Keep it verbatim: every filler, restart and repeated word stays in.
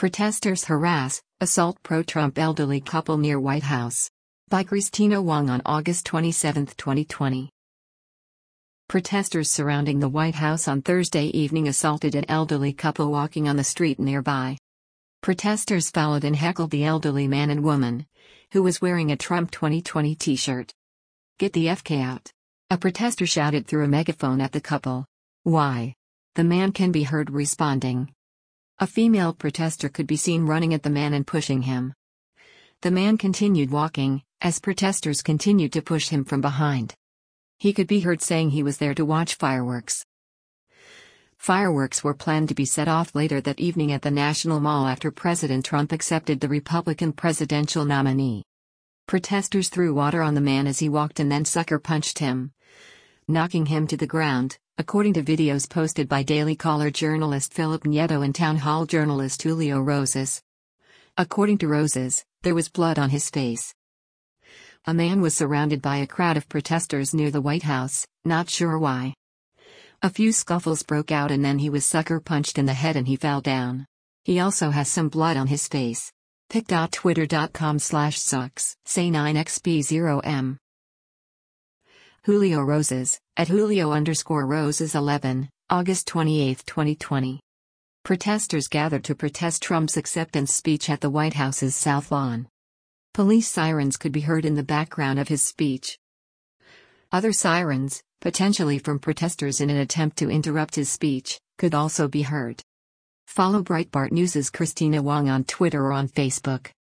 Protesters harass, assault pro-Trump elderly couple near White House. By Christina Wong on August twenty-seventh, twenty twenty. Protesters surrounding the White House on Thursday evening assaulted an elderly couple walking on the street nearby. Protesters followed and heckled the elderly man and woman, who was wearing a Trump twenty twenty t-shirt. "Get the F K out," a protester shouted through a megaphone at the couple. "Why?" the man can be heard responding. A female protester could be seen running at the man and pushing him. The man continued walking, as protesters continued to push him from behind. He could be heard saying he was there to watch fireworks. Fireworks were planned to be set off later that evening at the National Mall after President Trump accepted the Republican presidential nominee. Protesters threw water on the man as he walked and then sucker punched him, knocking him to the ground, according to videos posted by Daily Caller journalist Philip Nieto and Town Hall journalist Julio Rosas. According to Rosas, there was blood on his face. A man was surrounded by a crowd of protesters near the White House, not sure why. A few scuffles broke out and then he was sucker punched in the head and he fell down. He also has some blood on his face. pic dot twitter dot com slash sucks say nine X B zero M. Julio Rosas, at Julio underscore Rosas eleven, August twenty-eighth, twenty twenty. Protesters gathered to protest Trump's acceptance speech at the White House's South Lawn. Police sirens could be heard in the background of his speech. Other sirens, potentially from protesters in an attempt to interrupt his speech, could also be heard. Follow Breitbart News' Christina Wong on Twitter or on Facebook.